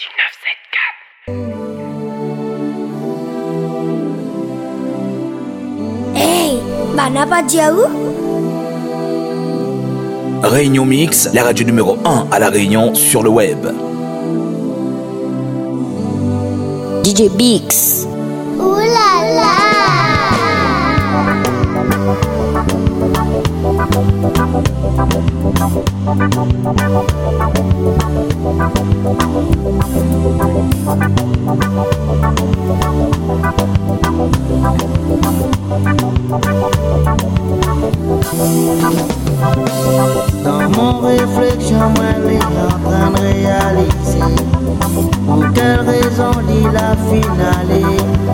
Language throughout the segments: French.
Hey, Bana Badiaou. Réunion Mix, la radio numéro 1 à La Réunion sur le web. DJ Bix. Ouh là là. Dans mon réflexion, moi, je suis en train de réaliser pour quelle raison dit la finale.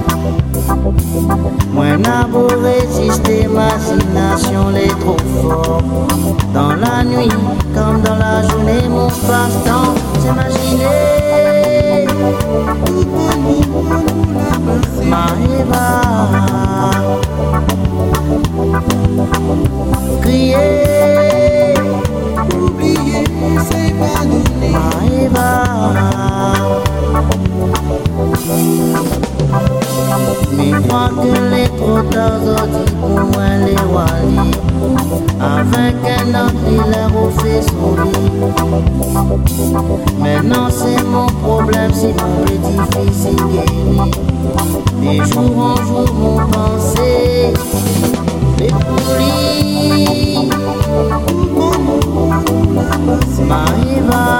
Moi, n'a beau résister, machination est trop fort. Dans la nuit, comme dans la journée, mon passe-temps, s'imaginer. Maëva, crier, oublier, c'est pas donné. Maëva, mais crois que les trop tard dit pour moi les wali. Avec un autre il a refait son lit. Maintenant c'est mon problème, c'est mon petit fils guéri. Des jours en jour mon pensée les poulies. Maëva,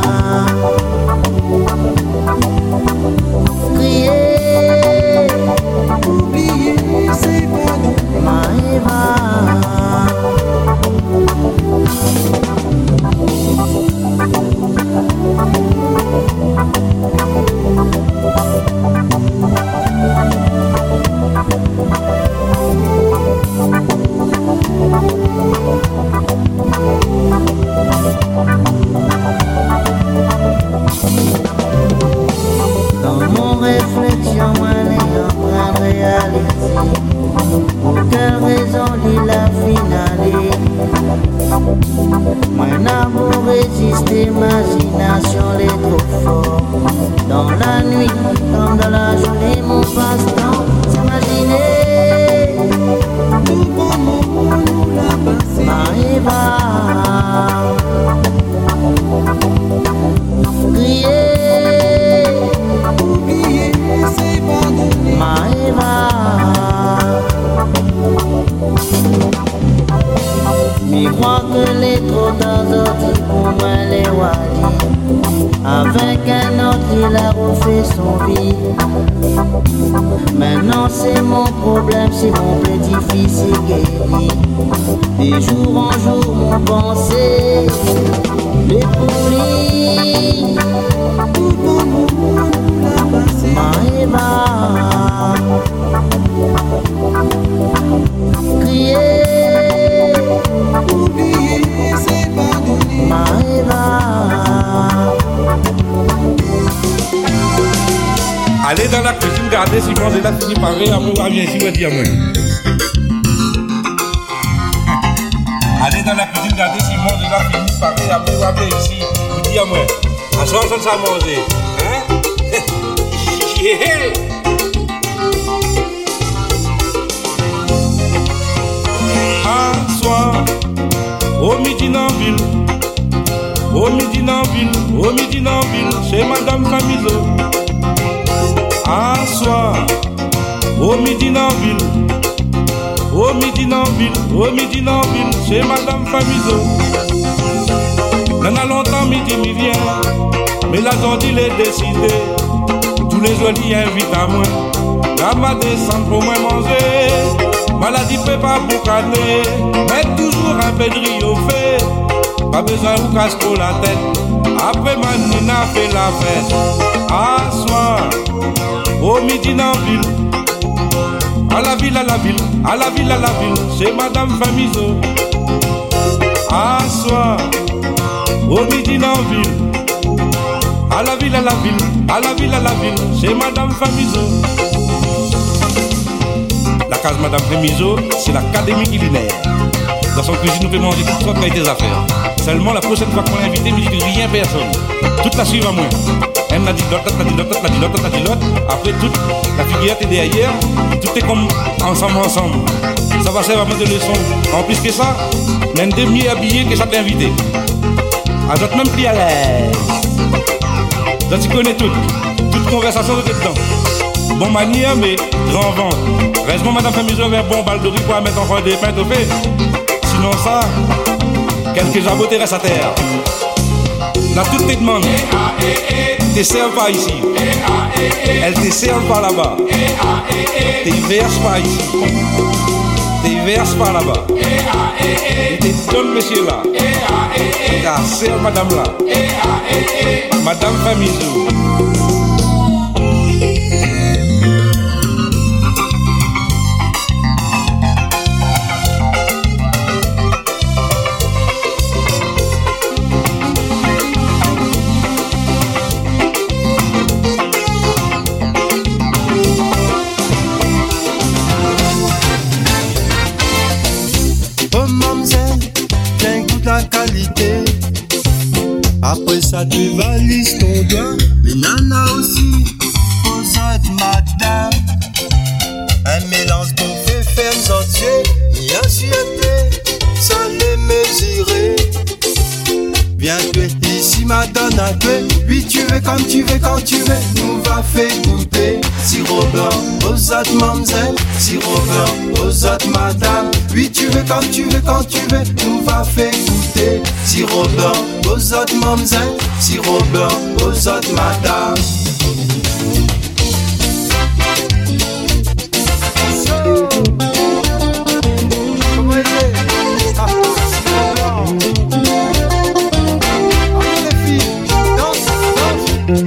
crier, oublier, c'est pas nous. Maëva, dans mon réflexion, moi, je suis en train de réaliser pour quelle raison dit la finale. Moi, n'a beau résister, imagination est trop fort. Dans la nuit, comme dans la journée, mon passe-temps, s'imaginer. Tout bon monde nous l'a passé. Maëva, crier, oublier, c'est pas donné. Maëva, mais crois que les trop tard dit pour moi les wali. Avec un autre il a refait son vie. Maintenant c'est mon problème, c'est mon petit fils guéri. Des jours en jour mon pensée les poulies. Tout bon monde l'a passé. Maëva, crier, oublier, c'est pas donné. Maëva, allez dans la cuisine, gardez si vous avez fini par rien, vous avez ici, vous dire moi. Allez dans la cuisine, gardez si vous avez fini par rien, vous avez ici, vous dire moi. À soir, ça va manger. Hein? Un soir, au midi dans la ville, au midi dans la ville, au midi dans la ville, chez Madame Famizo. Un soir, au midi dans la ville, au midi dans la ville, au midi dans la ville, chez Madame Famizo. N'en a longtemps midi m'y vient, mais la zone il est décidé. Tous les jours il invite à moi, la ma descendre pour moi manger. Maladie peut pas boucaner, mais toujours un peu de riz au fait. Pas besoin de casse pour la tête, après ma nina fait la fête. À soir, au midi dans la ville, à la ville, à la ville, à la ville, à la ville, c'est Madame Famizo. À soir, au midi dans la ville, à la ville, à la ville, à la ville, à la ville, c'est Madame Famizo. La case Madame Famizo, c'est l'académie culinaire. Dans son cuisine, nous pouvons manger toutes sortes de affaires. Seulement la prochaine fois qu'on est invité, nous dit rien personne. Toute la suivre à moi. Elle m'a dit l'autre, t'as dit l'autre, t'as dit l'autre, t'as dit l'autre. Après, toute la figurette est derrière, tout est comme ensemble. Ça va servir de leçon. En plus que ça, même des mieux habillés que chaque invité. À d'autres même plus à l'aise. Donc tu connais tout. Toute conversation de dedans. Bon manière, mais grand vent. Reste-moi, madame Famiso, vers bon bal de riz pour mettre encore des pains au fait. Sinon ça, quelques jabotés restent à terre. Là, tout te demande. Te servent pas ici. Elles te servent pas là-bas. Te versent pas ici. Te versent pas là-bas. Ils te donnent monsieur là. Te servent madame là. Madame Famiso. Après ça tu valises ton doigt. Mais nana aussi, aux autres madame. Un mélange pour faire sortir. Ni assiette, ça les mesurer. Viens tuer ici madame à tuer. Oui tu veux comme tu veux quand tu veux. Nous va faire goûter. Sirop blanc aux autres mamzelles. Sirop blanc aux autres madame. Oui tu veux comme tu veux quand tu veux. Nous va faire goûter. Sirop blanc aux autres mamzelles. Sirop blanc aux autres madame. Comment il est? Sirop blanc. Allez les filles, danse.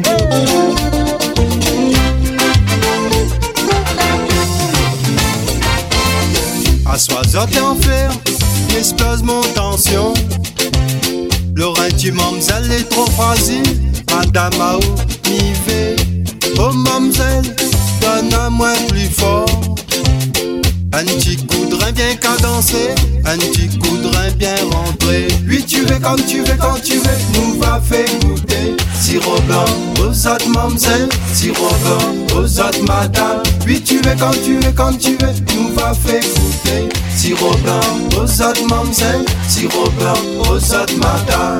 À soixante t'es en fer, explose mon tension. Laurent, tu mamzelle est trop fragile. Madame Mao, Nivé. Oh mamzelle, donne à moi plus fort. Un petit coup de rein bien cadencé. Un petit coup de rein bien rentré. Oui tu veux comme tu veux quand tu veux. Nous va faire goûter. Sirop blanc aux autres mamzelle. Sirop blanc aux autres madame. Oui tu veux quand tu veux quand tu veux. Nous va faire goûter. Sirop blanc aux autres mamzelle. Sirop blanc aux autres madame.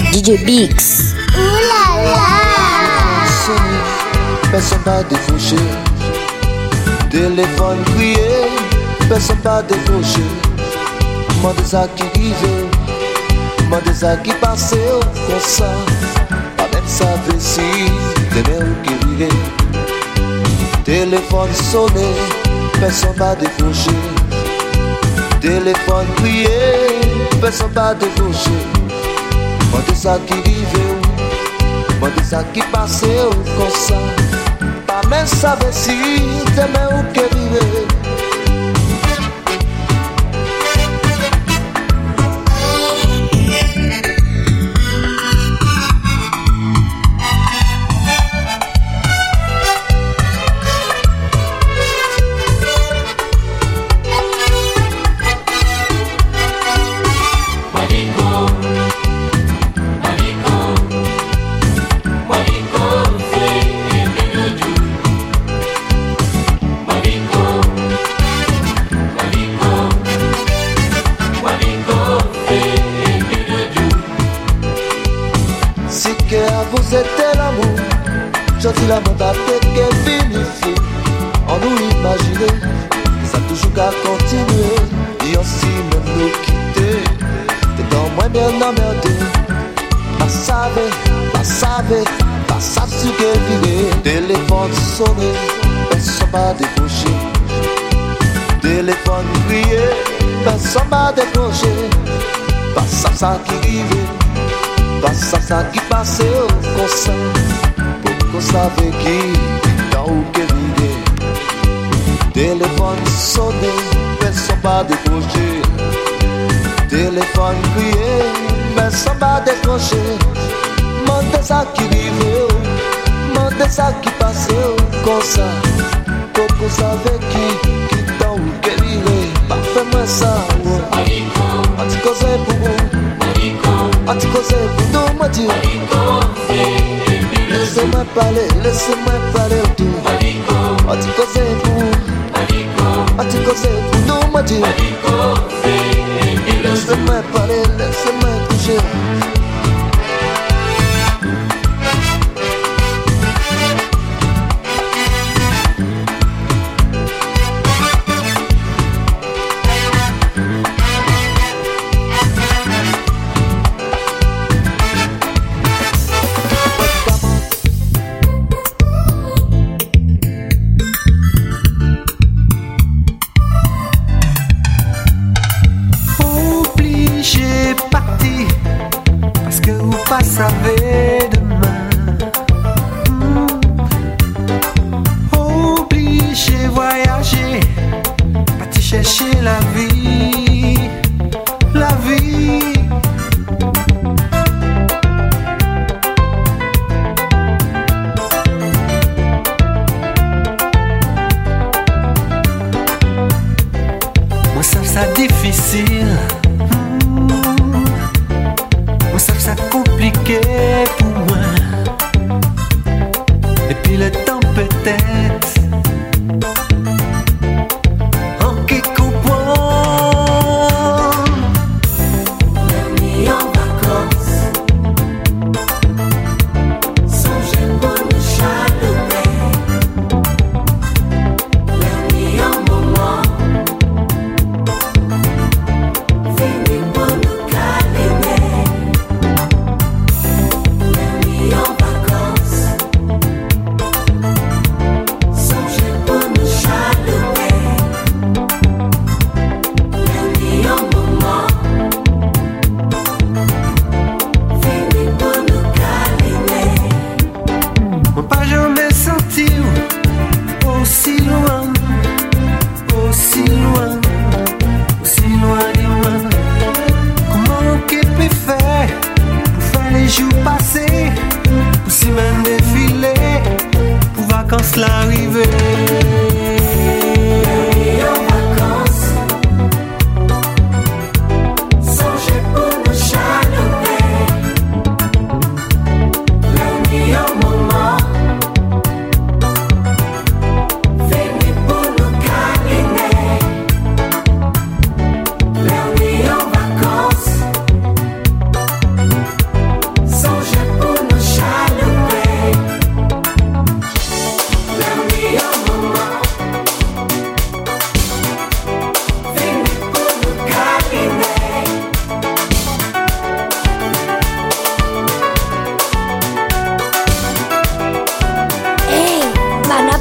DJ Bix. Ouh là là. Sonné, personne pas décroché. Téléphone crié, personne pas décroché. Moi de ça qui vivait, moi de ça qui passait comme ça. Pas même savoir si t'aimais ou qui vivait. Téléphone sonné, personne pas décroché. Téléphone crié, personne pas décroché. Moi de ça qui vivait, moi de ça qui passait comme ça. Pas même savoir si t'aimais ou qui vivait. Vous êtes l'amour, je dis l'amour d'attente qu'elle finit. En nous imaginer, ça toujours qu'à continuer. Et aussi même nous quitter. T'es dans moins bien emmerdé. Pas savoir, pas savoir, pas savoir ce qu'elle vivait. Téléphone sonné, personne pas décroché. Téléphone crié, personne pas décroché. Pas ça qui vivait. Pas ça qui passait comme ça. Pour qu'on savait qui, dans où qu'elle vivait. Téléphone sonné, personne pas décroché. Téléphone crié, personne pas décroché. Mandez ça qui vivait, mandez ça qui passait comme ça. Pour qu'on savait qui, dans où qu'elle vivait. Parfaitement ça, on dit qu'on c'est pour vous. Ati cause pour nous me dire. Laissez-moi parler tout. Ati cause pour. Ati cause pour nous me dire. Laissez-moi parler, laissez-moi toucher. Savez demain, obligé voyager, parti chercher la vie, la vie. Moi ça difficile. Ça compliqué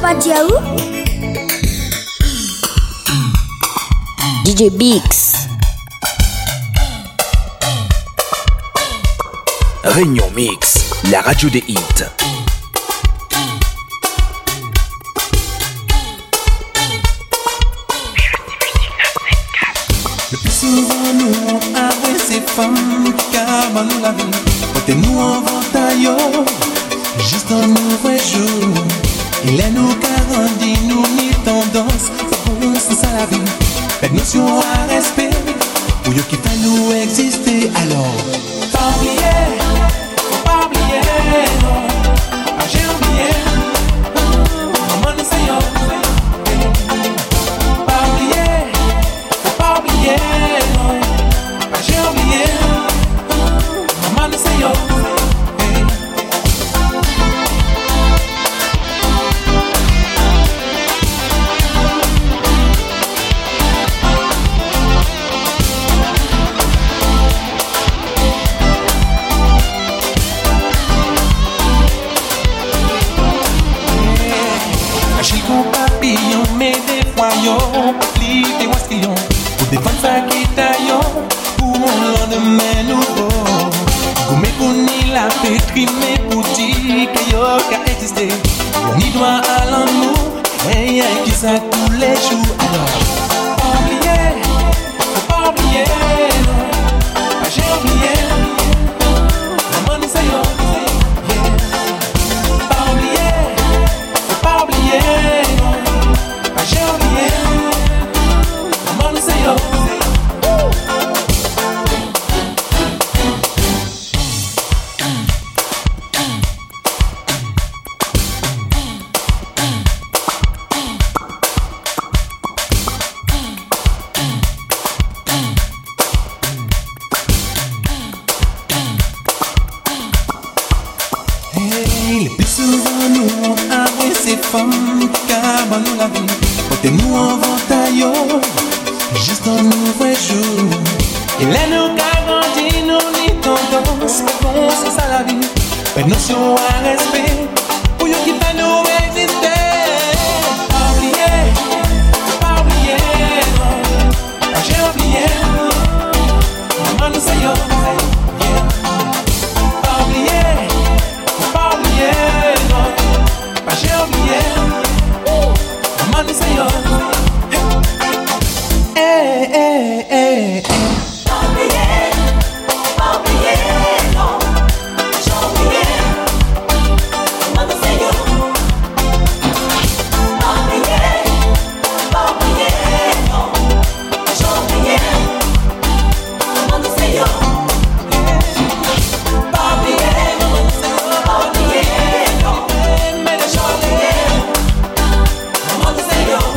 Diaou. DJ Bix. Réunion Mix, la radio des hits. Le plus souvent nous on avoué ces femmes car nous la vie. Côté nous en ventaillon, juste un nouveau jour. Il est nous garantit, nous ni tendance, faut c'est ça la vie. Faites notion à respect, pour yo qui fait nous exister alors. Pas oublier, faut pas oublier, non. Ah, j'ai oublié, maman nous c'est yo. Pas oublier, faut pas oublier, non. Ah, j'ai oublié, maman nous c'est yo. Pour défendre sa guitare, pour un lendemain nouveau. Comme pour ni la pétrie, mais pour dire qu'il y a qu'à exister. On y doit à l'amour, et qui ça tous les jours. Alors, pas oublier, faut pas oublier, non. Ah, j'ai oublié, maman nous c'est yo. Pas oublier, faut pas oublier, non. Ah, j'ai oublié. Say yo. Hey, le plus souvent nous on avoué ces femmes car nous la vie. Côté nous en ventaillon. Juste un nouveau jour. Il est nous garantit, nous ni tendance. Bon, c'est ça la vie. Faites notion à respect. Pour you qui fait nous exister. Pas oublier, pas oublier, non. Ah, j'ai oublié. Maman nous c'est yo. Pas oublier, pas oublier, non. Ah, j'ai oublié. Maman nous c'est yo. Pas oublier, non. J'ai oublié, maman c'est yo. Pas oublier, non. J'ai oublié, maman c'est yo. Pas oublier, pas oublier, non. J'ai oublié, maman c'est yo.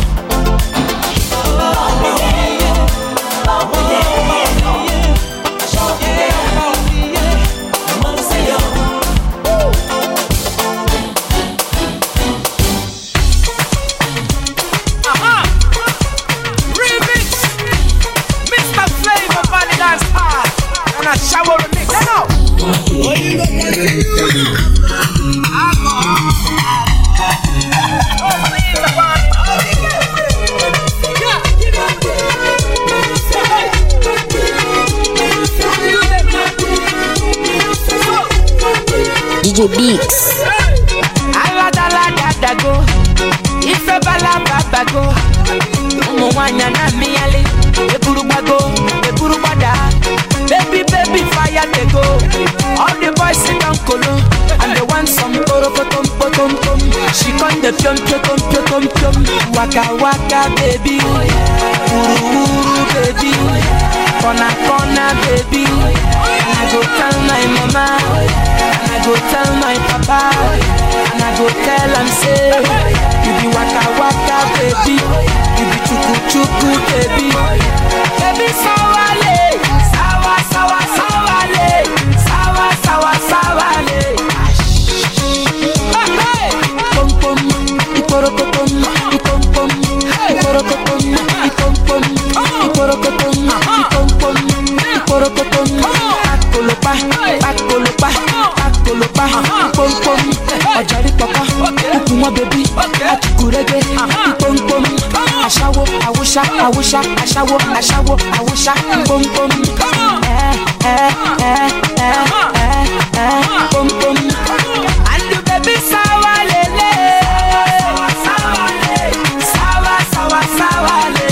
DJ Bix. Aladaladago, ife balababago. Umwanya na miale, eburugbada. Baby, fire they go. All the boys sit down colo, and they want some tom. She con the pium. Waka baby, uru baby, corner baby. And I go tell my mama, and I go tell my papa, and I go tell am say, you be waka baby, you be chuku baby, baby sawale, sawale, pom iporokotom, bakolopa, pom, ọjàrí pọpọ, ukùn wọn bèbí, awusha, ashawo, ashawo, awusha, boom boom. Boom boom. And the baby sawa lele, sawa le.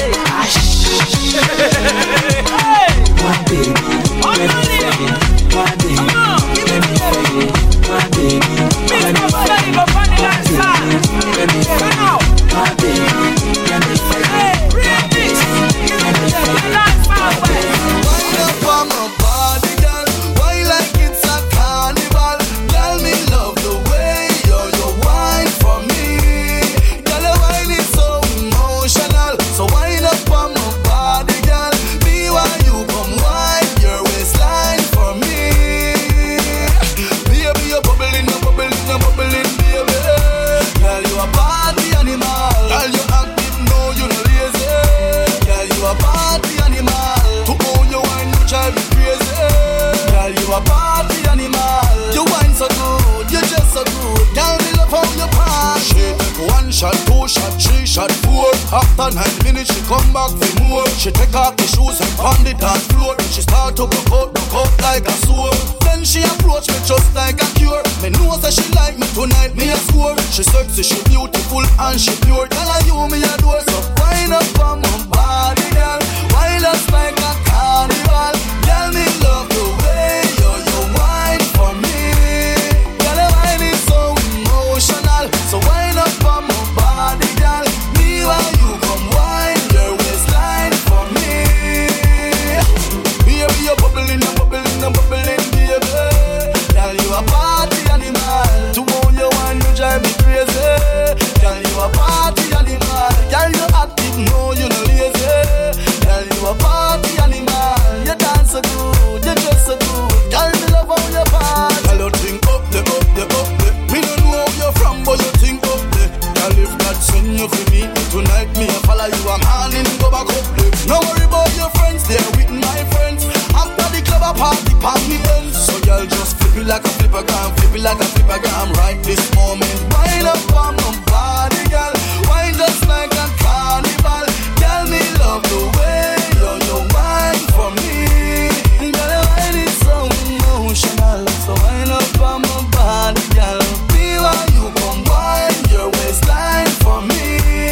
My baby, let me feel it. My baby, let me feel it. My baby, let me feel it. Let me feel it. My baby, let me feel it. Let me feel it. Wind up on my body, girl. Why like it's a carnival? Girl, me love the way you wine for me. Girl, your wine is so emotional. So wind up on my body, girl. Me while you come wine your waistline for me. Baby, you're bubbling, baby. Girl, you a party animal. Girl, you active, no, you no lazy. Girl, you a party animal. To own your wine, you drive me crazy. Girl, you a party animal. You wine so good, you just so good. Girl, me love how you party. She take 1 shot, 2 shot, 3 shot, 4. After 9 minutes, she come back for more. She take off the shoes and pound it on floor. She start to broke out like a sword. Then she approach me just like a cure. Me know that she like me tonight, me a score. She sexy, she beautiful and she pure. Tell her you me adore. So wind up on my body, girl. Wind up like a carnival. Girl, me love the way you wine for me. Girl, your wine is so emotional. So wind up on my body, girl. Me while you come wine your waistline for me. Baby, you're bubbling, baby. Girl, you a party animal. To own your wine, you drive me crazy. Girl, you a party animal. Girl, you active, no, you no lazy. Girl, you a party animal. You dance so good, you dress so good. Girl, me love how you party. Girl, you think up there. Me don't know where you're from, but you think up there. Girl, if God send you for me tonight, me a follow you. I'm handing go back up there. No worry about your friends, they're with my friends. After the club, a party, me ends. So girl, just flip it like a flippergram, right this moment. Wind up on my body, girl. Wine just like a carnival. Girl, me love the way you wine for me. Girl, your wine is so emotional. So wind up on my body, girl. Me while you come wine your waistline for me.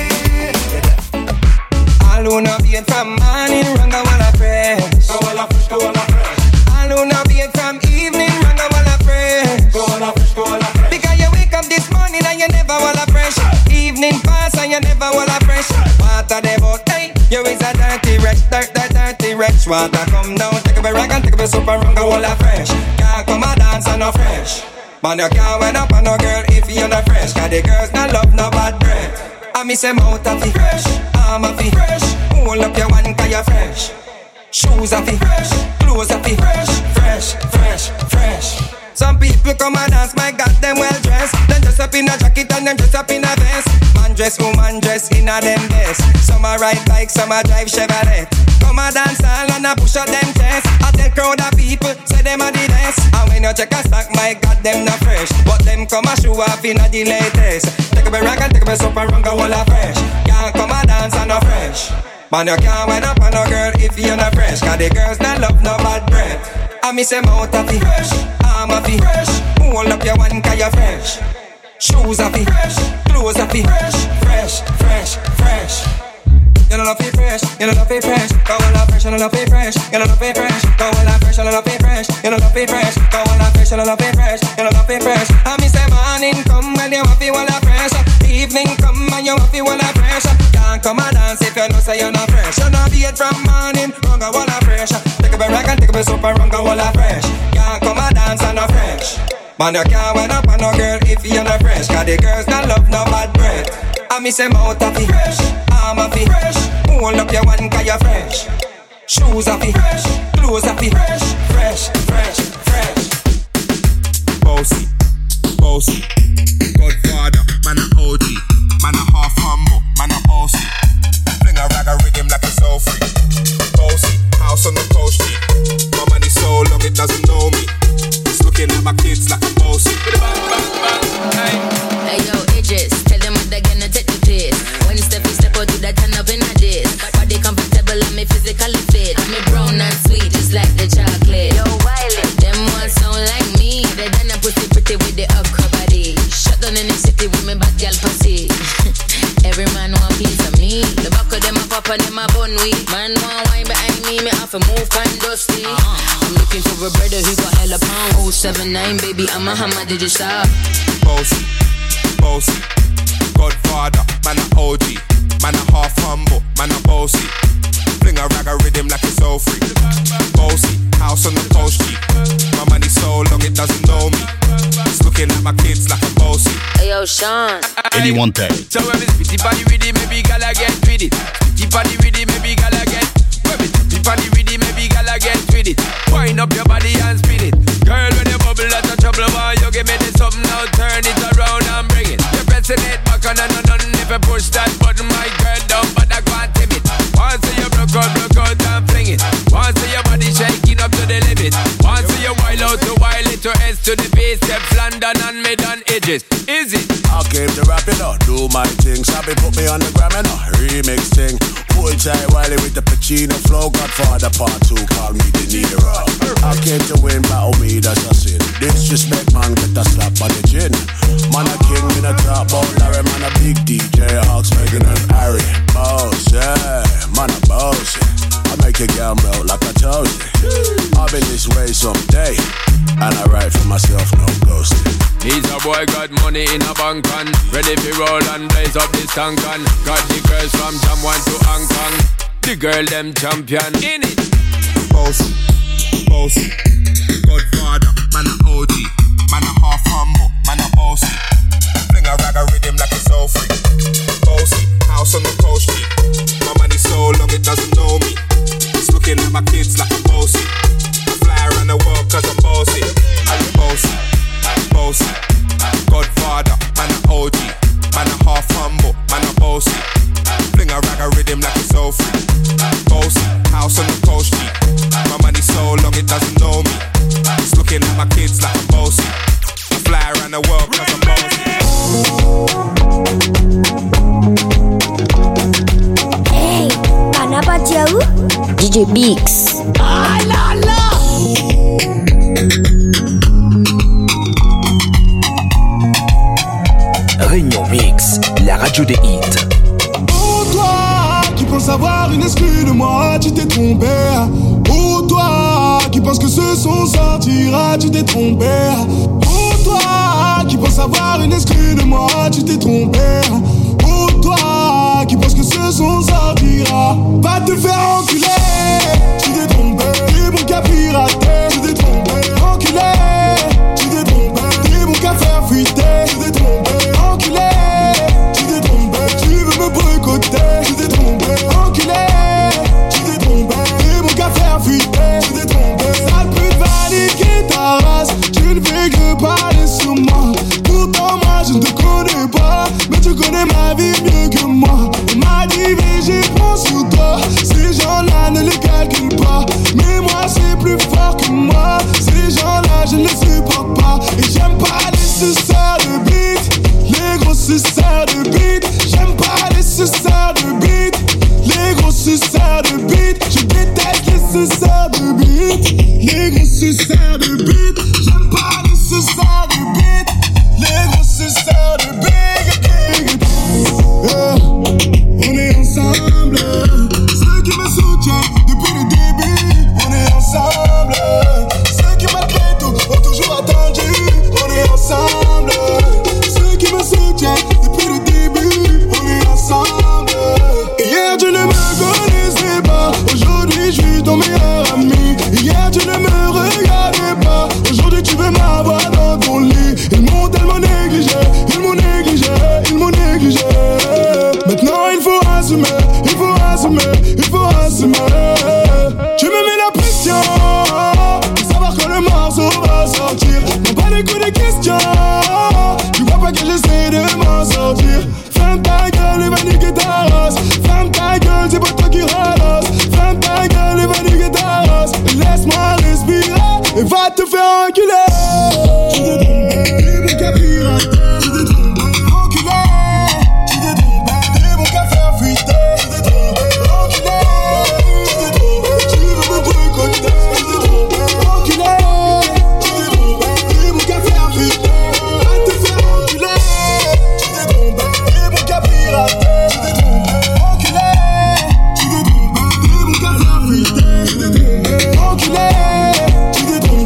All who no beat from morning, run go all a fresh. Go all a fresh. All who no beat from evening, run go all a fresh. Go all a fresh. Because you wake up this morning and you never all a fresh. Evening pass and you never all a fresh. Water they bout, hey, you is a dirty wretch. Water come down, take a rag and take a super run go all a fresh. Can't come a dance and no fresh. But you can't wait up on no girl if you're not fresh. Cause the girls not love no bad breath. I miss them out of the fresh, arm of the fresh. Hold up your one cause you're fresh. Shoes of the fresh, clothes of the fresh. Some people come and dance, my God, them well dressed. Them dress up in a jacket and them dress up in a vest. Man dress, woman dress in a them best. Some a ride bike, some a drive Chevrolet. Come a dance all and a push out them chest. A tell crowd of people, say them a the best. And when you check a stock, my God, them not fresh. But them come a show off in a the latest. Take a rag and take a soap and run go all a fresh. Can't come a dance and no fresh. Man, you can't wind up on no girl if you're not fresh. Cause the girls not love no bad breath. I miss them out of the fresh, arm of the fresh. Hold up your one cause you're fresh. Shoes of the fresh, clothes of the fresh. You don't love it fresh, you don't love it fresh. Go all up fresh, you don't love it fresh. You don't love it fresh, go all up fresh, you don't love it fresh. You don't love it fresh, go all up fresh, you don't love it fresh. You don't love it fresh. I miss the morning come when you happy all up fresh. Evening come and you happy all up fresh. Can't come and dance if you know say you're not fresh. You not beat from morning, run go all up fresh. Take a rag and take a soap and run go all up fresh. Can't come and dance and not fresh. Man, you can't wind up on no girl if you're not fresh. Cause the girls not love no bad breath. I miss them out of the fresh, arm of the fresh. Hold up your one cause you're fresh. Shoes of the fresh, clothes of the fresh. Bossy, Godfather, man a OG, man a half humble, man a bossy. Fling a rag a rhythm like it's so free. Bossy, house on the coast street. My money so long it doesn't know me. It's looking at my kids like a bossy. Hey yo, Idris, tell them what they're gonna take the piss. When step out, do that turn up in a diss. Body a brother who got hella pound. 079, baby, I'm a hammer, did you stop? Bossy, bossy, Godfather, man a OG, man a half humble, man a bossy. Fling a rag a rhythm like it's all free. Bossy, house on the coast G. My money so long it doesn't know me. It's looking at my kids like a bossy. Hey yo, Sean. Anyone take. So when it's spitty body with it, maybe gala get with it. Spitty body with it, maybe gala get. When it's spitty body with it, maybe gala get with it. Wind up your body and spin it. Girl, when you bubble out of trouble, why you give me this something now? Turn it around and bring it. You're pressing it back on and on. If you push that button, my girl down, but I can't tame it. Once you broke out and fling it. Once your body shaking up to the limit. Once you wild out to wild it to S to the base. Steps London and mid on edges. Is it? I came to rap it up, do my thing. Sabi put me on the gram and a remix thing. Full time Wiley with the Pacino flow. Godfather part 2, call me De Niro. I came to win, battle me, that's a sin. Disrespect man, get a slap on the chin. Man a king in a top bowl, Larry man a big DJ. Hawks, Megan and Harry. Boss, yeah, man a boss. I make a girl melt like I told you. I've been this way someday, and I write for myself, no ghosting. He's a boy got money in a bank and ready to roll and blaze up this tank and got the girls from Jamwan to Hong Kong. The girl them champion in it. Bossy, bossy, Godfather, man a OG, man a half humble, man a bossy. Fling a rag a rhythm like it's all free. Bossy, house on the coast G. My money so long it doesn't know me. It's looking at my kids like I'm bossy. I fly around the world cause I'm bossy. I'm bossy, bossy, Godfather, man a OG, man a half humble, man a bossy. Fling a rag a rhythm like it's all free. Bossy, house on the coast G. My money so long it doesn't know me. It's looking at my kids like I'm bossy. I fly around the world cause I'm bossy. Hey, Panapatia où? DJ Bix. Ah la la. Réunion Mix, la radio des hits. Oh toi qui penses avoir une exclue de moi, tu t'es trompé. Oh toi qui penses que ce son sortira, tu t'es trompé. Oh toi qui penses avoir une exclue de moi, tu t'es trompé. Oh toi qui penses que ce son sortira, va te faire enculer. Tu t'es trompé, t'es mon cas piraté. Tu t'es trompé, enculé. Tu t'es trompé, t'es mon cas faire fuiter. Tu t'es trompé, enculé. Tu t'es trompé, tu veux me boycotter. Tu t'es trompé, enculé. Tu t'es trompé, t'es mon cas faire fuiter. Tu t'es trompé, sale pute va niquer ta race. Tu ne fais que parler sur moi. Pourtant moi je ne te connais pas, mais tu connais ma vie mieux que moi. Et ma division prend sur toi. Ces gens-là ne les calculent pas, mais moi c'est plus fort que moi. Ces gens-là je ne les supporte pas. Et j'aime pas les suceurs de beat, les gros suceurs de beat. J'aime pas les suceurs de beat, les gros suceurs de beat. Je déteste les suceurs de beat, les gros suceurs de beat. J'aime pas les suceurs de beat, les gros suceurs de beat. On est ensemble, ceux qui me soutiennent depuis le début. On est ensemble, ceux qui m'appellent tout ont toujours attendu. On est ensemble, ceux qui me soutiennent depuis le début. On est ensemble. Hier tu ne me connaissais pas, aujourd'hui je suis ton meilleur ami. Hier tu ne me regardais pas, aujourd'hui tu veux m'avoir dans ton lit. Ils m'ont tellement négligé, ils m'ont négligé, ils m'ont négligé. Maintenant il faut assumer, il faut assumer, il faut assumer. Tu me mets la pression, pour savoir quand le morceau va sortir. Non pas les coups de questions, tu vois pas que j'essaie de m'en sortir. Ferme ta gueule et va niquer ta race. Ferme ta gueule, c'est pas toi qui ralasse. Ferme ta gueule et va niquer ta race. Laisse-moi respirer et va te faire enculer. Tu t'es trompé, t'es mon cas piraté. Tu t'es trompé, enculé. Tu t'es trompé, t'es mon cas faire fuiter. Tu t'es trompé, enculé. Tu t'es trompé, tu veux me boycotter. Tu t'es trompé, enculé. Tu t'es trompé, t'es mon cas faire fuiter. Va te faire enculer. Tu t'es trompé, t'es mon cas piraté. Tu t'es trompé, enculé. Tu t'es trompé, t'es mon cas faire fuiter. Tu t'es trompé, enculé. Tu t'es trompé.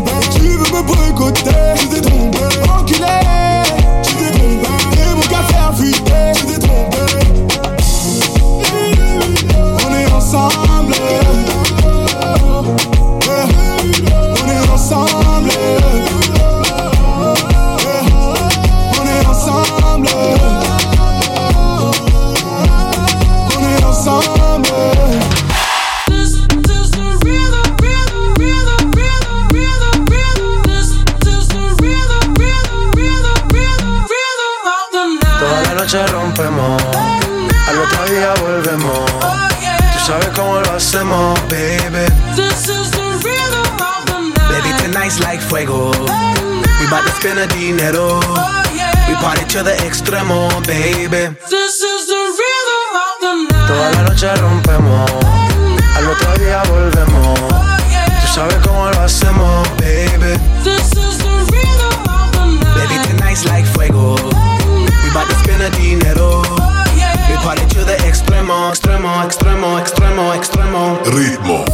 sabes cómo lo hacemos, baby. This is the rhythm of the night. Baby, tonight's like fuego. We bout to spend the dinero. We party to the extremo, baby. This is the rhythm of the night. Toda la noche rompemos, al otro día volvemos. Tú sabes cómo lo hacemos, baby. This is the rhythm of the night. Baby, tonight's like fuego. We bout to spend the dinero. We party to the extremo, extremo, extremo, extremo, extremo. Ritmo.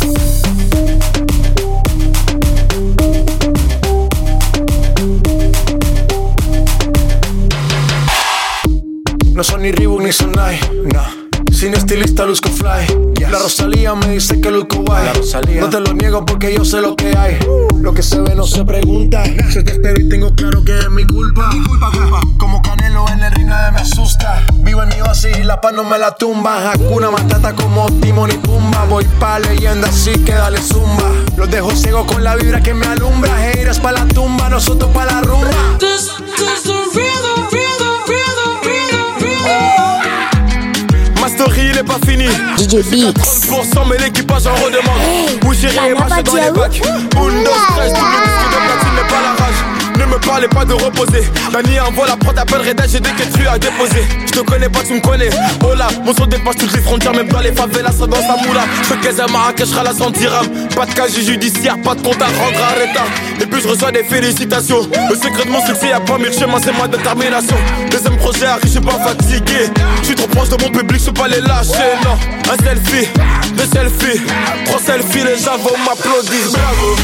No son ni Reebok ni Sonai, no. Sin estilista luzco fly, yes. La Rosalía me dice que luzco guay. No te lo niego porque yo sé lo que hay. Lo que se ve no se pregunta. Yo te espero y tengo claro que es mi culpa. Mi culpa. Como Canelo en el ring nadie me asusta. Vivo en mi oasis y la paz no me la tumba. Hakuna Matata como Timon y Pumba. Voy pa' leyenda así que dale zumba. Los dejo ciego con la vibra que me alumbra. Haters pa' la tumba, nosotros pa' la rumba. This is the rhythm, rhythm, rhythm, rhythm, rhythm. Ma story il est pas fini. DJ Beats 30% mais l'équipage en redemande. Oui chérie, marche dans les bacs. Undo stress, tout le disque de platine n'est pas la rage. Ne me parlez pas de reposer. Dani envoie la prod, t'appelle Reda, j'ai des que tu as déposé. Je te connais pas, tu me connais. Oh là, mon son dépasse toutes les frontières, même dans les favelas, ça danse à moula. Je fais qu'elle à Marrakech, la 100 dirhams. Pas de casier judiciaire, pas de compte à rendre à Reta. Et puis je reçois des félicitations. Le secret de mon succès, y'a pas mille chemins, c'est ma détermination. Deuxième projet arrive, je suis pas fatigué. Je suis trop proche de mon public, je peux pas les lâcher, non. Un selfie, deux selfies, trois selfies, les gens vont m'applaudir. Bravo.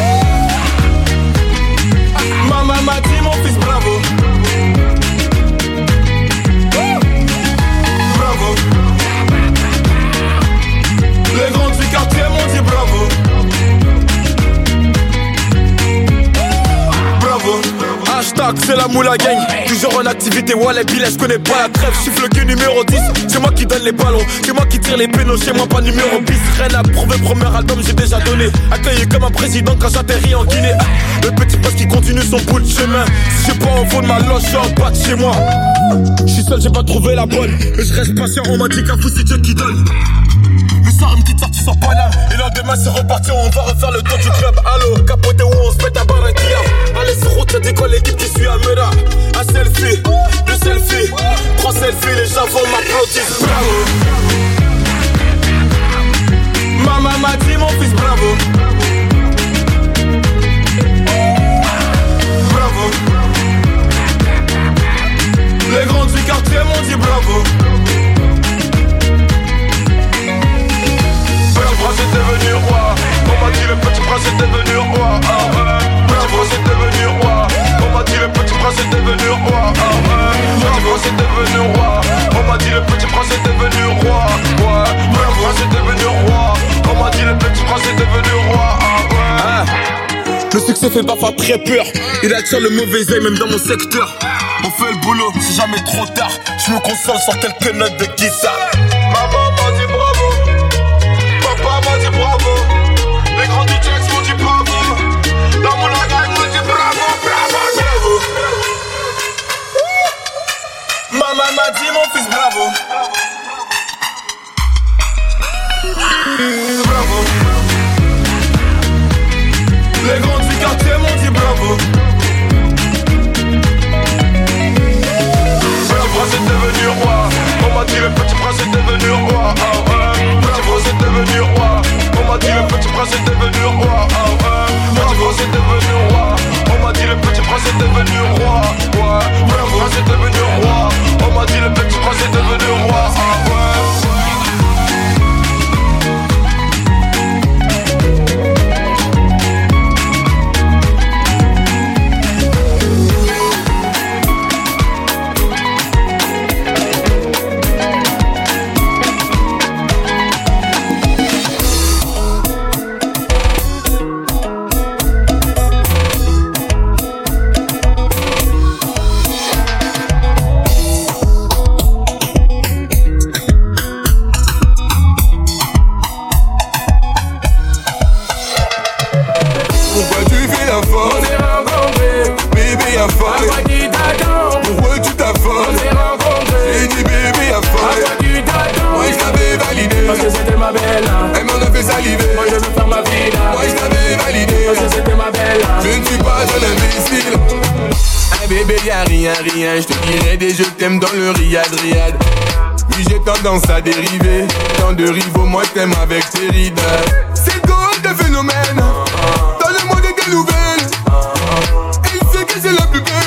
Maman m'a dit mon fils bravo. Bravo. Les grands du quartier m'ont dit bravo. Bravo. Hashtag c'est la moula gang. Toujours en activité, Wallet Billet, je connais pas la trêve. Je suis le cul numéro 10. C'est moi qui donne les ballons, c'est moi qui tire les pénaux. Chez moi pas numéro bis. Rien à prouver, premier album j'ai déjà donné. Accueilli comme un président quand j'atterris en Guinée. Le petit poste qui continue son bout de chemin. Si j'ai pas au fond de ma loge, je suis en bas de chez moi. Je suis seul, j'ai pas trouvé la bonne. Mais je reste patient, on m'a dit qu'à vous c'est Dieu qui donne. Le soir une petite sortie sur Paname. Et le lendemain c'est reparti, on va refaire le tour du club. Allo, capoté où on se pète à Barranquilla. Allez sur route, y'a des quoi l'équipe qui suit à Mera. Un selfie, deux selfies, trois selfies, les gens vont m'applaudir. Bravo. Maman m'a dit mon fils bravo. Bravo. Les grands du quartier m'ont dit bravo. Prince est devenu roi. On m'a dit le petit prince est devenu roi. Petit prince est devenu roi. On m'a dit le petit prince est devenu roi. Petit prince est devenu roi. On m'a dit le petit prince est devenu roi. Petit prince est devenu roi. On m'a dit le petit prince est devenu roi. Le succès fait parfois très peur. Il attire le mauvais œil même dans mon secteur. On fait le boulot, c'est jamais trop tard. Je me console sur quelques notes de guitare. Maman m'a dit bravo. Papa m'a dit bravo. Les grands du Jax m'ont dit bravo. Dans mon lagagne m'ont dit bravo, bravo, bravo. Maman m'a dit mon fils bravo. Bravo. Les grands du quartier m'ont dit bravo. Le prince est devenu roi. On m'a dit le petit prince est devenu roi. Petit prince est devenu roi. On m'a dit le petit prince est devenu roi. Petit prince est devenu roi. On m'a dit le petit prince est devenu roi. Petit prince est devenu roi. On m'a dit le petit prince est devenu roi. Parce que c'est y'a rien, je te dirai des je t'aime dans le riad. Oui, j'ai tendance à dériver. Tant de rivaux, moi t'aime avec tes rides. C'est drôle de phénomène. Dans le monde des nouvelles. Elle sait que c'est la plus belle.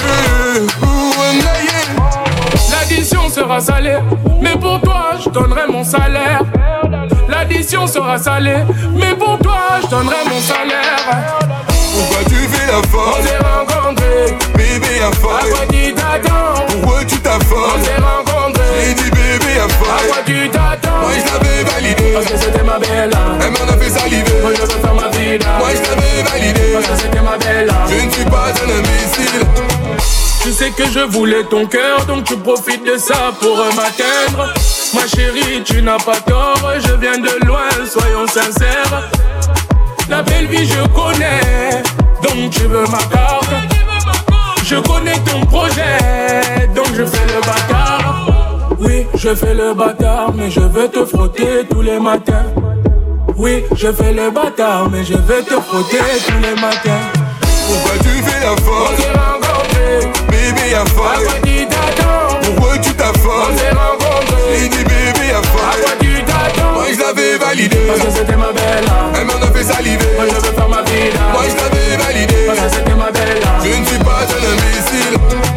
L'addition sera salée, mais pour toi je donnerai mon salaire. L'addition sera salée, mais pour toi je donnerai mon salaire. Pourquoi tu fais la folle? On s'est rencontrés, bébé à folle. À quoi tu t'attends? Pourquoi tu t'affoles? On s'est rencontrés, j'ai dit bébé à folle. À quoi tu t'attends? Moi je l'avais validé, parce que c'était ma belle. Elle m'en a fait saliver, moi je veux faire ma vie là. Moi je l'avais validé, parce que c'était ma belle. Je ne suis pas un imbécile. Tu sais que je voulais ton cœur, donc tu profites de ça pour m'atteindre. Ma chérie, tu n'as pas tort, je viens de loin, soyons sincères. La belle vie je connais, donc tu veux ma carte. Je connais ton projet, donc je fais le bâtard. Oui, je fais le bâtard, mais je veux te frotter tous les matins. Oui, je fais le bâtard, mais je veux te frotter tous les matins. Pourquoi tu fais la folle? On s'est rencontrés, bébé à folle. À quoi tu t'attends? Pourquoi tu t'affoles? On s'est rencontrés, j'ai dit bébé à folle. À quoi tu t'attends? Moi je l'avais validé, parce que c'était ma belle. Elle m'en a fait saliver, moi je veux faire ma vie là. Moi je l'avais validé, parce que c'était ma belle. Je ne suis pas un imbécile.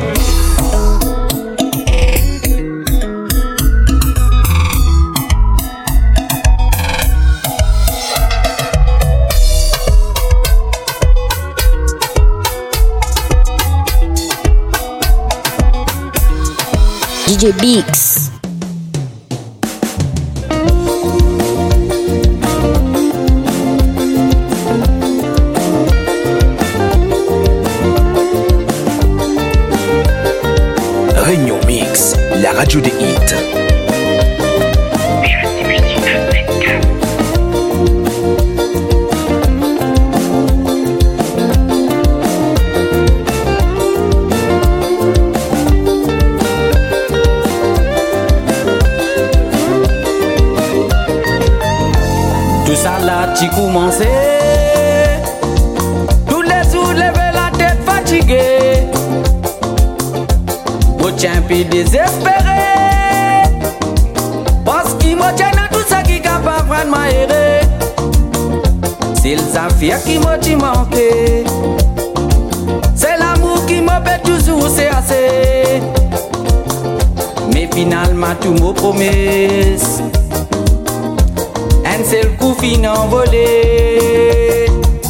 DJ Bix. Réunion Mix, la radio des hits. J'ai commencé tous les jours lever la tête fatiguée. Moi tiens puis désespéré parce qu'il me tient à tout ça qui est capable de m'aérer. C'est les affaires qui m'ont manqué. C'est l'amour qui me fait toujours, c'est assez. Mais finalement tout me promet. Un seul coup fin envolé.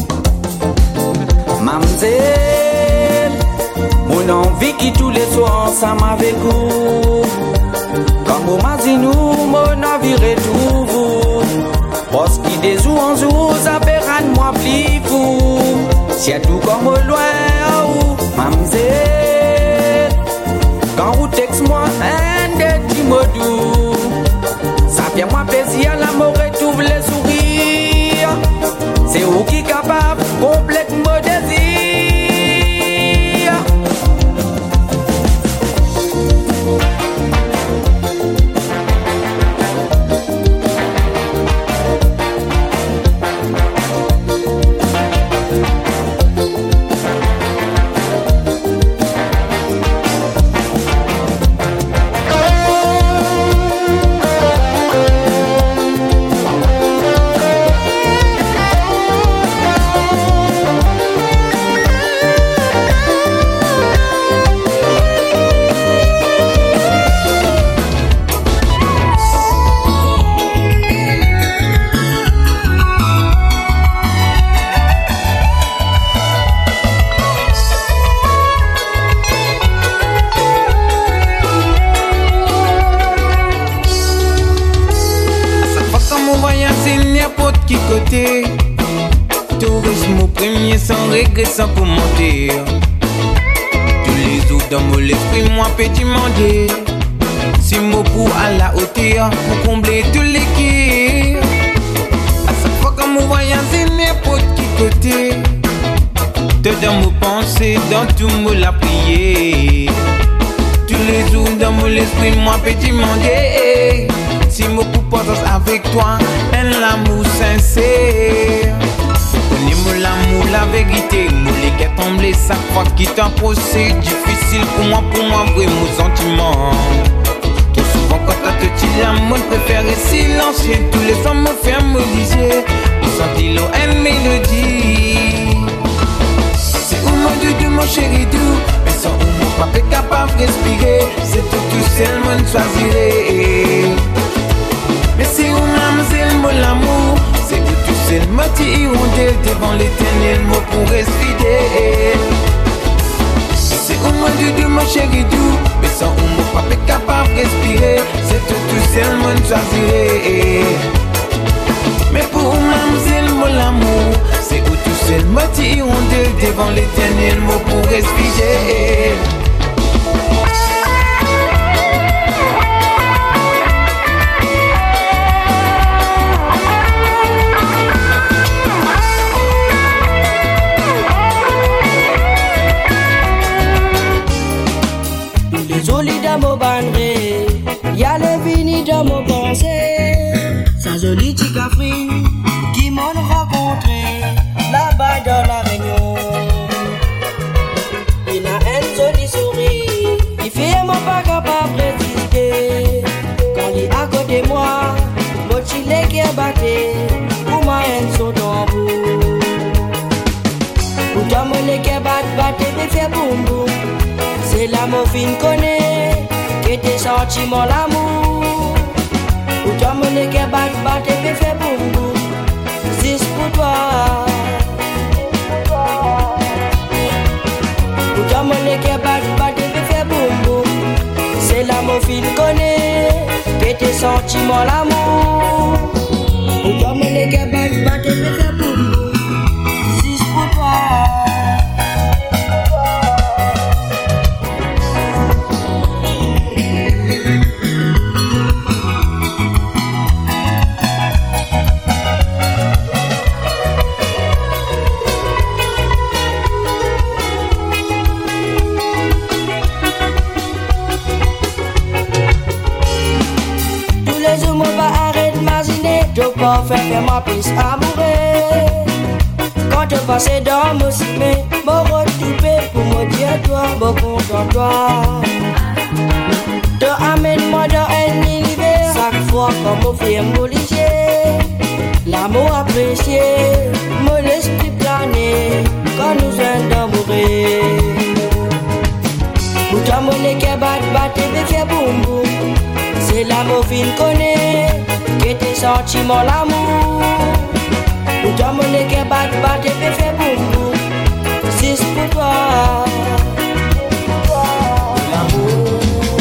Mamzelle, mon envie qui tous les soirs ensemble avec vous. Comme au Mazinou, mon envie retour. Parce qu'il des jours en jour, ça paiera de moi plus fou. C'est tout comme au loin, oh, mamzelle. Quand vous texte moi, un de petits mots doux. Ça fait moi plaisir, l'amour retrouve les sourires. C'est vous qui capable, complète mon désir. Tourisme au premier sans regret, sans commentaire. Tous les autres dans mon esprit, moi peux demander. Si mot pour à la hauteur, pour combler tous les quais. À chaque fois que mon voyage, c'est n'importe qui côté. Dedans mon pensée, dans tout mon la prière. Tous les jours dans mon esprit, moi peux demander. Si mot pour passer avec toi, un l'amour sincère. Connais-moi l'amour l'amour, la vérité. Nous les qui tombent, ça fois qui t'en procès. Difficile pour moi, vrai, mon sentiment. Trop souvent quand t'as te dit l'amour, préfère silencieux. Tous les hommes me ferment les yeux. Ils sentent l'eau, une mélodie. C'est où mon doudou, mon chéri doux. Mais sans où mon papa est capable de respirer. C'est tout seul, mon choisirait. Mais c'est où mademoiselle, mon l'amour. C'est où tout seul, moi qui hirondelle. Devant l'éternel, moi pour respirer. C'est où mon doudou, mon chéri doux. Mais sans où mon papa est capable de respirer. C'est tout seul, mon choisirait. Mais pour mademoiselle, mon l'amour. C'est où tout seul, moi qui hirondelle. Devant l'éternel, moi pour respirer. Joli dans mon banderie, y'a le vini dans mon pensée. Sa jolie petite Afrique qui m'ont rencontré là-bas dans la Réunion. Il a un joli sourire, il fait mon pas capable de résister. Quand il est à côté de moi, mon chile qui est batté, pour moi un saut dans vous. Pour toi, mon lait qui est batté, me fait boum boum. C'est l'amour fin connaît, que tes sentiments l'amour. Ou toi mon équipe bat et me fait boum boum. C'est pour toi. Ou toi mon équipe bat et me fait boum boum. C'est l'amour fin connaît, que tes sentiments l'amour. Ou toi mon équipe bat et me fait boum boum. C'est pour toi. Faire ma piste amoureux. Quand tu passes dans mon cimé, mon retrouvé pour me dire toi, mon content toi. Te amène-moi dans un univers. Chaque fois comme on fait m'oliger, l'amour apprécié, mon esprit plané, quand nous sommes d'amoureux. Pour toi mon équipe bat et me fait boum boum. C'est l'amour fin connaît, que tes sentiments l'amour. Ou toi mon équipe bat et me fait boum boum. C'est pour toi. L'amour,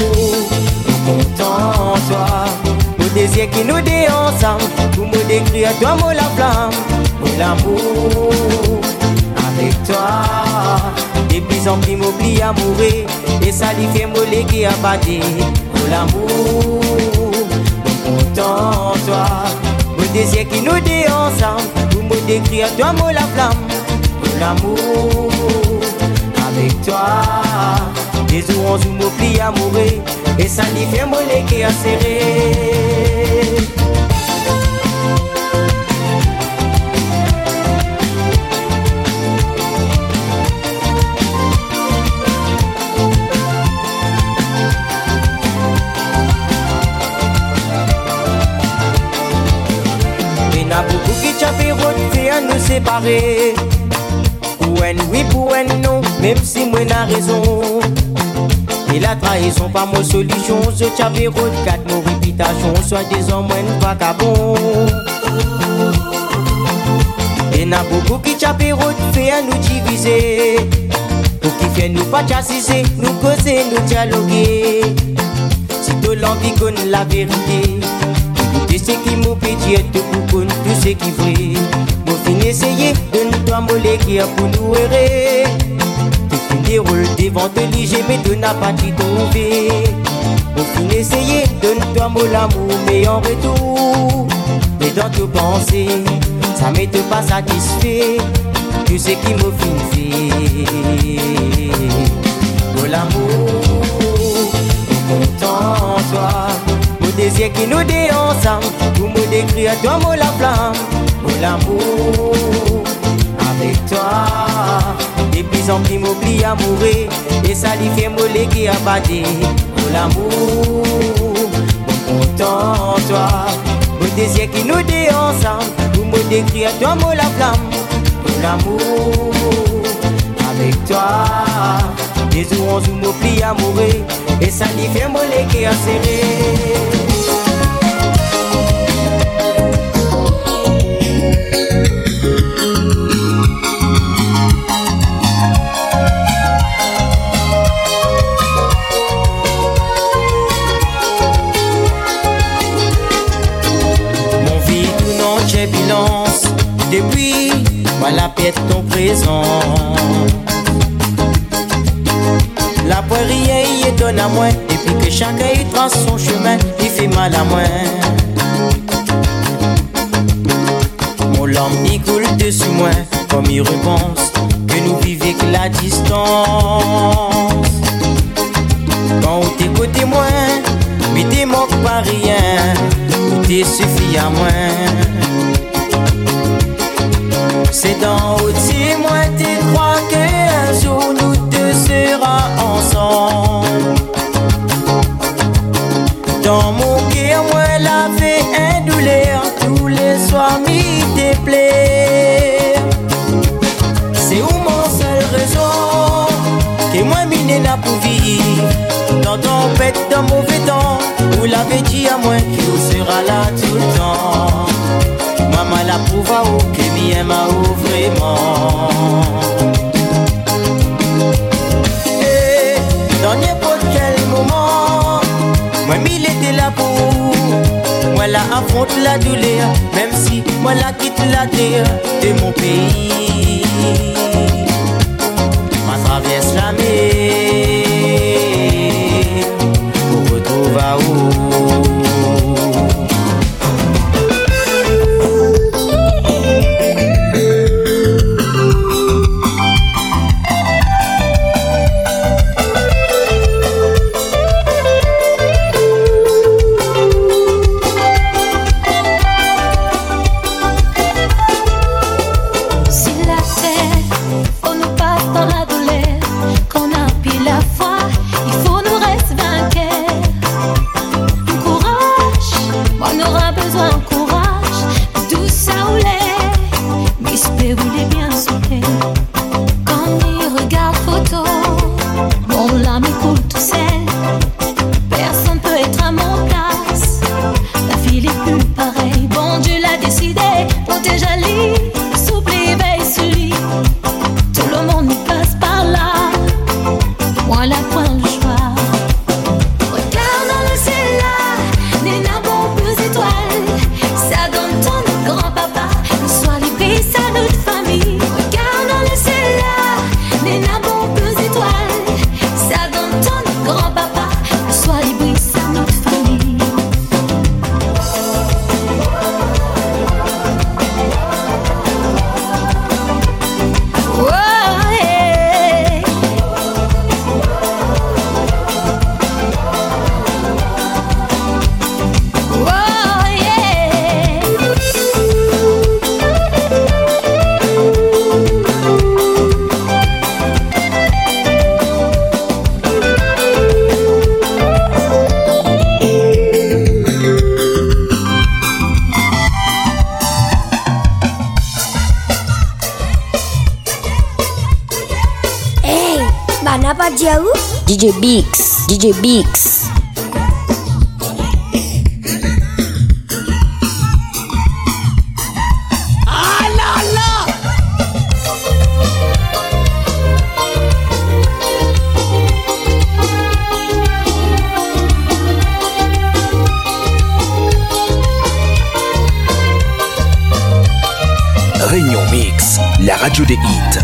content toi. Nos désirs qui nous dé ensemble. Pour me décrire toi mon la flamme. Mon l'amour, avec toi. Des plus en plus m'oublie à mourir. Et ça lui fait mollet qui a battu. Mon l'amour, content toi. Mon désir qui nous dit ensemble. Pour me décrire toi mon la flamme. Mon l'amour, avec toi. Des jours on m'oublie à mourir. Et ça lui fait mollet qui a serré. Y'a beaucoup qui t'avaient fait à nous séparer. Pour un oui, pour un non, même si moi n'a raison. Et la trahison pas mon solution. Je t'avais quatre nos réputations. Soit des hommes pas qu'à bon. Et n'a beaucoup qui t'avaient fait à nous diviser. Pour qui fait nous pas chassiser, nous causer, nous dialoguer. Si tout l'envie connaît la vérité. Tout ce qui m'a pété et tout ce qui vrai. Moi fin essayer de nous doit moller qui a pour nous errer. Tout fin déroule devant de l'IG mais de n'a pas dit trouvé. Moi fin essayer de nous doit moller l'amour mais en retour. Mais dans tes pensées, ça m'est pas satisfait. Tout ce qui m'a fin fait. Pour l'amour, content toi. Désir qui nous dit ensemble. Pour me décrire toi mon la flamme. Mon l'amour, avec toi. plus en plus m'oublie à mourir. Et ça lui fait m'oléguer à battre. Pour l'amour, mon content toi. Au désir qui nous dit ensemble. Pour me décrire toi mot la flamme. Pour l'amour, avec toi. Des jours on m'oublie à mourir. Et ça lui fait m'oléguer à serrer. Depuis, voilà pète ton présent. La poirier y donne à moi. Depuis que chacun y trace son chemin, il fait mal à moi. Mon larme y coule dessus moi, comme il repense que nous vivons que la distance. Quand t'es côté moi, mais t'es manque pas rien, ou t'es suffit à moi. C'est dans au-dessus, moi tu crois qu'un jour nous deux sera ensemble. Dans mon cœur, moi la fait un douleur, tous les soirs m'y déplaire. C'est où mon seul raison, que moi mine n'a pour vivre. Dans tempête, dans mauvais temps, vous l'avez dit à moi qu'il sera là tout le temps. Maman la prouve à où que m'aime à où vraiment. Et dans n'importe quel moment, moi il était là pour moi la affronte la douleur, même si moi la quitte la terre de mon pays. Ma traverse la mer pour retrouver à où. DJ Bix, DJ Bix. Ah là là. Réunion Mix, la radio des hits.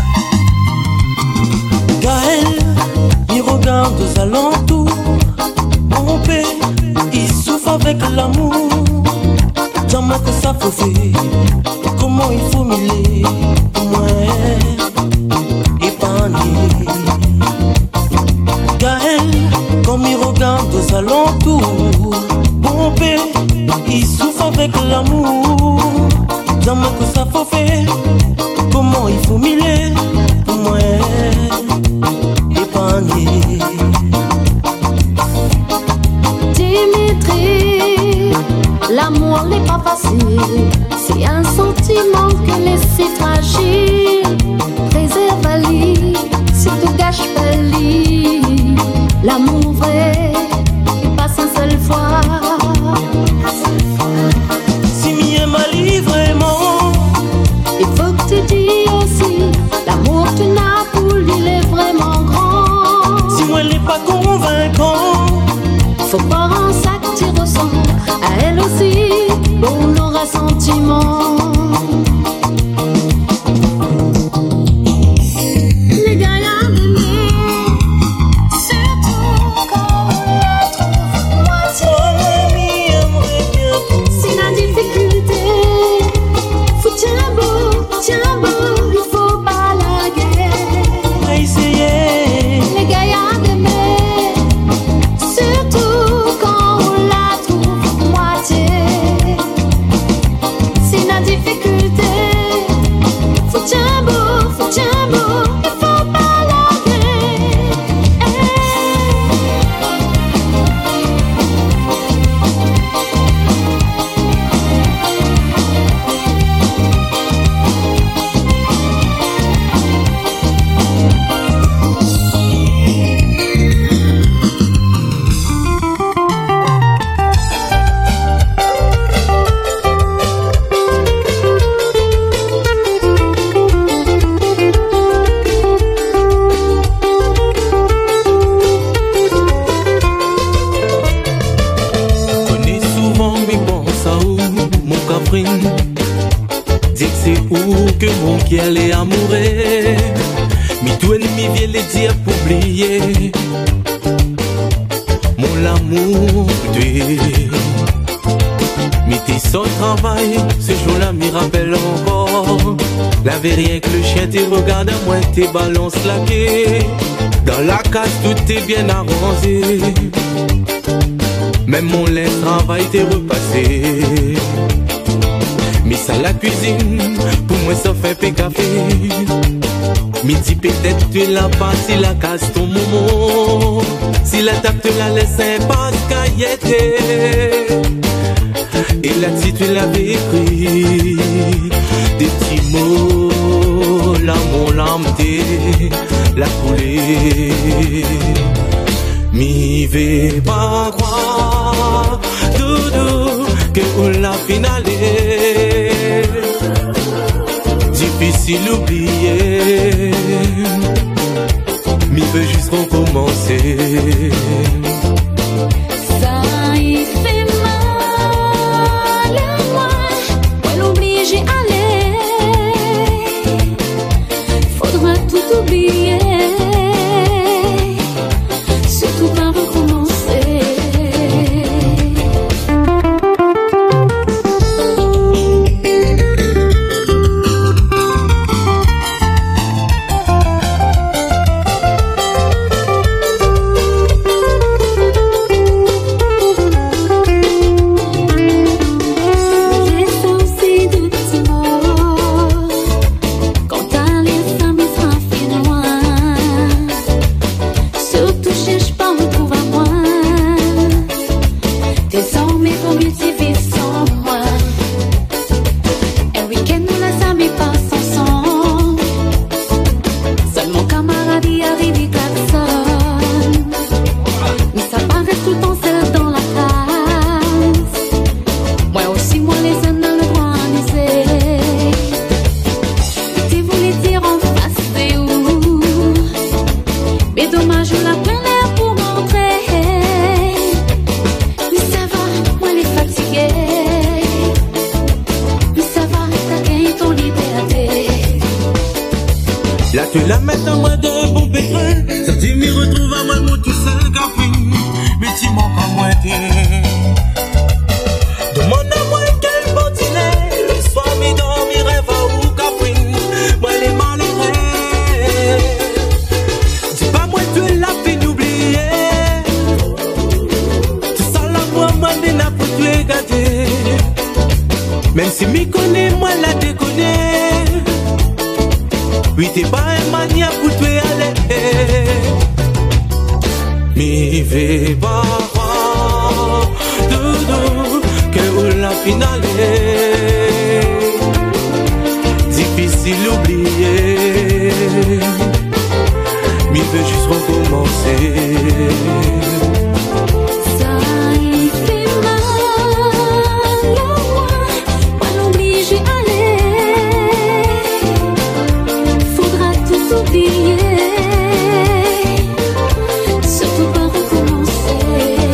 Gaël, il regarde aux alentours. Mon père, il souffre avec l'amour. Jamais que ça faut faire. Comment il faut mêler moi épargner. Gaël, comme il regarde aux alentours. Mon père, il souffre avec l'amour. Jamais que ça faut faire. Comment il faut mêler moi. facile. C'est un sentiment que laisser fragile. Préserve-le, si tu gâches pas lui. L'amour vrai, il passe une seule fois. Si m'y aime vraiment, il faut que tu dis aussi, l'amour que tu n'as pour lui, il est vraiment grand. Si moi elle n'est pas convaincant, faut croire en ça que tu ressens, à elle aussi, pour nos ressentiments. Les gars y'en aimé, surtout quand on la trouve moitié. C'est la difficulté, faut tiens beau, il faut pas la guerre. Essayer. Les gars y'en aimé, surtout quand on la trouve moitié. C'est la difficulté, faut tiens beau, il faut pas la guerre. Connais souvent mes penses à où mon caprine. Dis que c'est où que mon cœur est amoureux. Mi tout ennemi vient les dire pour oublier. Mon amour, tu mi t'es sans travail, ce jour-là m'y rappelle encore. La rien que le chien te regarde à moi, tes balances laquées. Dans la case tout est bien arrangé. Même mon lait travail t'est repassé. Mais ça la cuisine, pour moi ça fait peu café. Midi peut-être tu l'as pas, si la casse ton moment. Si la table te la laisse impasse caillette. Et là-dessus tu l'avais écrit des petits mots, l'amour l'amté, la coulée. Mi vais pas croire, doudou, que on la finale. Difficile oublier, mi veut juste recommencer. Ça y fait mal à moi, elle oblige à aller. Faudra tout oublier, surtout pas recommencer. Là tu la mets en moi de bon pétrin. Ça tu m'y retrouves à moi, moi tout seul cafine. Mais tu manques à moi demande à moi quel bon dîner. Le soir mi dormi rêve à où caprine. Moi les malheureux. Dis pas moi tu es la fille oubliée. Tu sens la moi n'a pas tu es gâté. Même si m'y connais moi la déconner. Oui, t'es pas un mania pour te aller. Mi vais pas doudou, que la finale. veux juste recommencer. Ça y fait mal à moi, pas l'obliger à aller. Faudra tout oublier, surtout pas recommencer.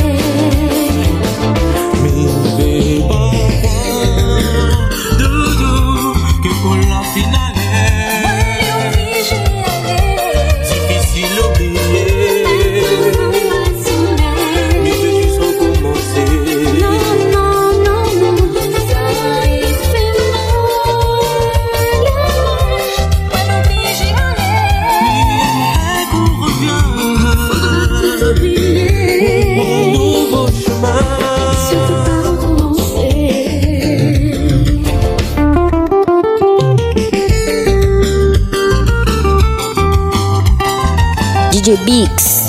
Mais doudou, que pour la finale. DJ Bix.